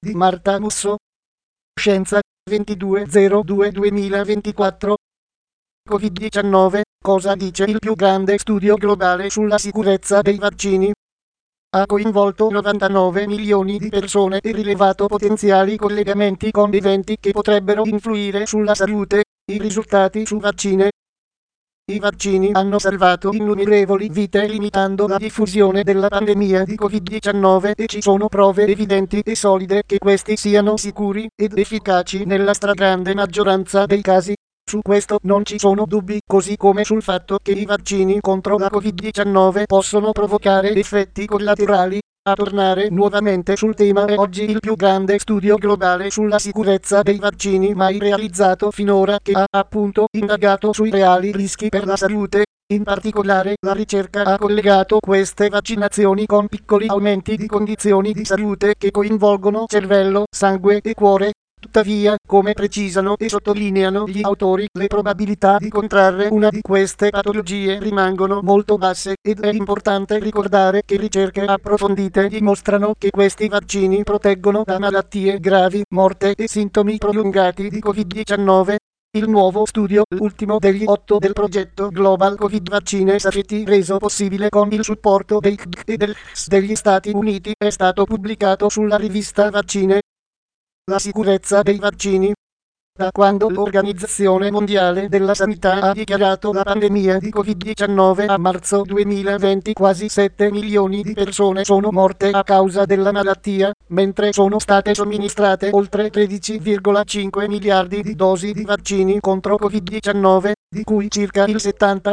di Marta Musso. Scienza, 22/02/2024. Covid-19, cosa dice il più grande studio globale sulla sicurezza dei vaccini? Ha coinvolto 99 milioni di persone e rilevato potenziali collegamenti con eventi che potrebbero influire sulla salute. I risultati su vaccine. I vaccini hanno salvato innumerevoli vite limitando la diffusione della pandemia di Covid-19 e ci sono prove evidenti e solide che questi siano sicuri ed efficaci nella stragrande maggioranza dei casi. Su questo non ci sono dubbi, così come sul fatto che i vaccini contro la Covid-19 possono provocare effetti collaterali. A tornare nuovamente sul tema è oggi il più grande studio globale sulla sicurezza dei vaccini mai realizzato finora, che ha appunto indagato sui reali rischi per la salute. In particolare, la ricerca ha collegato queste vaccinazioni con piccoli aumenti di condizioni di salute che coinvolgono cervello, sangue e cuore. Tuttavia, come precisano e sottolineano gli autori, le probabilità di contrarre una di queste patologie rimangono molto basse, ed è importante ricordare che ricerche approfondite dimostrano che questi vaccini proteggono da malattie gravi, morte e sintomi prolungati di Covid-19. Il nuovo studio, l'ultimo degli 8 del progetto Global Covid Vaccine Safety, reso possibile con il supporto dei CDC e degli Stati Uniti, è stato pubblicato sulla rivista Vaccine. La sicurezza dei vaccini. Da quando l'Organizzazione Mondiale della Sanità ha dichiarato la pandemia di Covid-19 a marzo 2020, quasi 7 milioni di persone sono morte a causa della malattia, mentre sono state somministrate oltre 13,5 miliardi di dosi di vaccini contro Covid-19, di cui circa il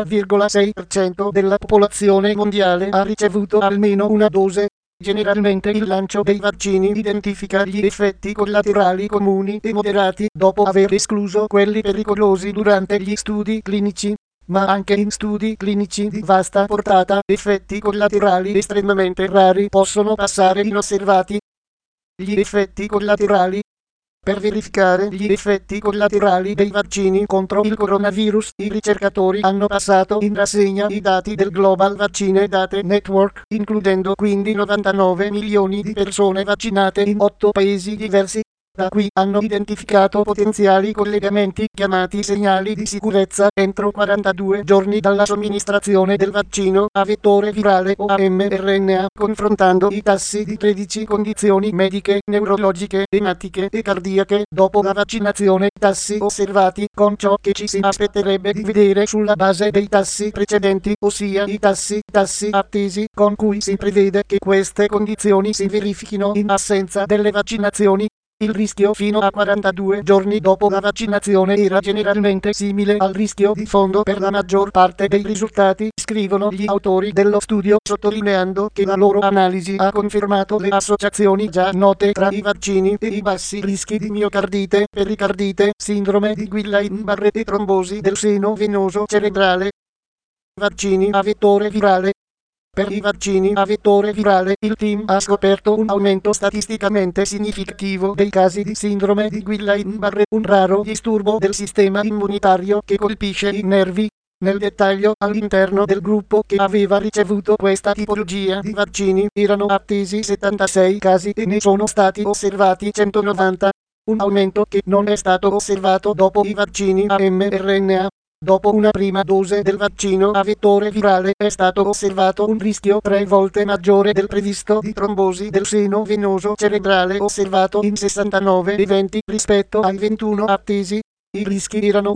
70,6% della popolazione mondiale ha ricevuto almeno una dose. Generalmente il lancio dei vaccini identifica gli effetti collaterali comuni e moderati, dopo aver escluso quelli pericolosi durante gli studi clinici. Ma anche in studi clinici di vasta portata, effetti collaterali estremamente rari possono passare inosservati. Gli effetti collaterali. Per verificare gli effetti collaterali dei vaccini contro il coronavirus, i ricercatori hanno passato in rassegna i dati del Global Vaccine Data Network, includendo quindi 99 milioni di persone vaccinate in 8 paesi diversi. Da qui hanno identificato potenziali collegamenti, chiamati segnali di sicurezza, entro 42 giorni dalla somministrazione del vaccino a vettore virale o a mRNA, confrontando i tassi di 13 condizioni mediche, neurologiche, ematiche e cardiache dopo la vaccinazione, tassi osservati con ciò che ci si aspetterebbe di vedere sulla base dei tassi precedenti, ossia i tassi attesi, con cui si prevede che queste condizioni si verifichino in assenza delle vaccinazioni. Il rischio fino a 42 giorni dopo la vaccinazione era generalmente simile al rischio di fondo per la maggior parte dei risultati, scrivono gli autori dello studio, sottolineando che la loro analisi ha confermato le associazioni già note tra i vaccini e i bassi rischi di miocardite, pericardite, sindrome di Guillain-Barré e trombosi del seno venoso cerebrale. Vaccini a vettore virale. Per i vaccini a vettore virale, il team ha scoperto un aumento statisticamente significativo dei casi di sindrome di Guillain-Barré, un raro disturbo del sistema immunitario che colpisce i nervi. Nel dettaglio, all'interno del gruppo che aveva ricevuto questa tipologia di vaccini, erano attesi 76 casi e ne sono stati osservati 190. Un aumento che non è stato osservato dopo i vaccini a mRNA. Dopo una prima dose del vaccino a vettore virale è stato osservato un rischio 3 volte maggiore del previsto di trombosi del seno venoso cerebrale osservato in 69 eventi rispetto ai 21 attesi. I rischi erano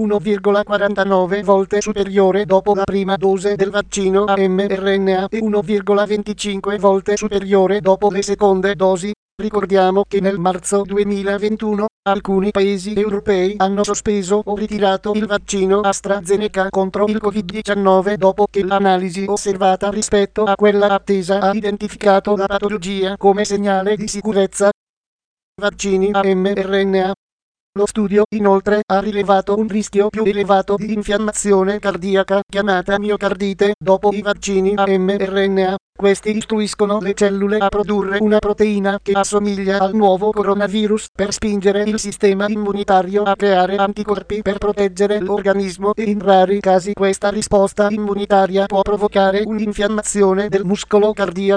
1,49 volte superiore dopo la prima dose del vaccino a mRNA e 1,25 volte superiore dopo le seconde dosi. Ricordiamo che nel marzo 2021 alcuni paesi europei hanno sospeso o ritirato il vaccino AstraZeneca contro il Covid-19 dopo che l'analisi osservata rispetto a quella attesa ha identificato la patologia come segnale di sicurezza. Vaccini a mRNA. Lo studio, inoltre, ha rilevato un rischio più elevato di infiammazione cardiaca, chiamata miocardite, dopo i vaccini a mRNA. Questi istruiscono le cellule a produrre una proteina che assomiglia al nuovo coronavirus per spingere il sistema immunitario a creare anticorpi per proteggere l'organismo, e in rari casi questa risposta immunitaria può provocare un'infiammazione del muscolo cardiaco.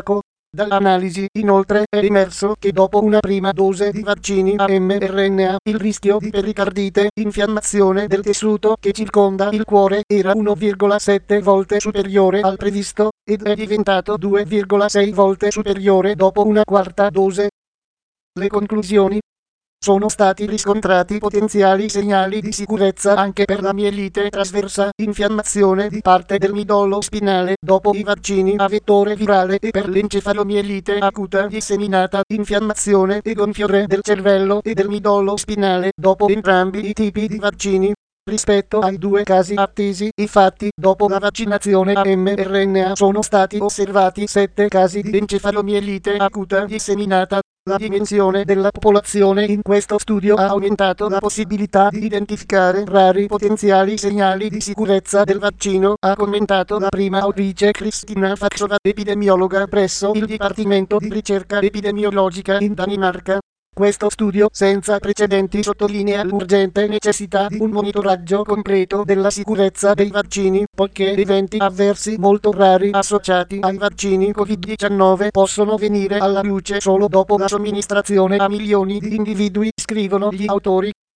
Dall'analisi, inoltre, è emerso che dopo una prima dose di vaccini a mRNA, il rischio di pericardite, infiammazione del tessuto che circonda il cuore, era 1,7 volte superiore al previsto, ed è diventato 2,6 volte superiore dopo una quarta dose. Le conclusioni: sono stati riscontrati potenziali segnali di sicurezza anche per la mielite trasversa, infiammazione di parte del midollo spinale dopo i vaccini a vettore virale e per l'encefalomielite acuta disseminata, infiammazione e gonfiore del cervello e del midollo spinale dopo entrambi i tipi di vaccini. Rispetto ai due casi attesi, infatti, dopo la vaccinazione a mRNA sono stati osservati 7 casi di encefalomielite acuta disseminata. La dimensione della popolazione in questo studio ha aumentato la possibilità di identificare rari potenziali segnali di sicurezza del vaccino, ha commentato la prima autrice Kristina Faxova, epidemiologa presso il Dipartimento di Ricerca Epidemiologica in Danimarca. Questo studio senza precedenti sottolinea l'urgente necessità di un monitoraggio concreto della sicurezza dei vaccini, poiché eventi avversi molto rari associati ai vaccini Covid-19 possono venire alla luce solo dopo la somministrazione a milioni di individui, scrivono gli autori.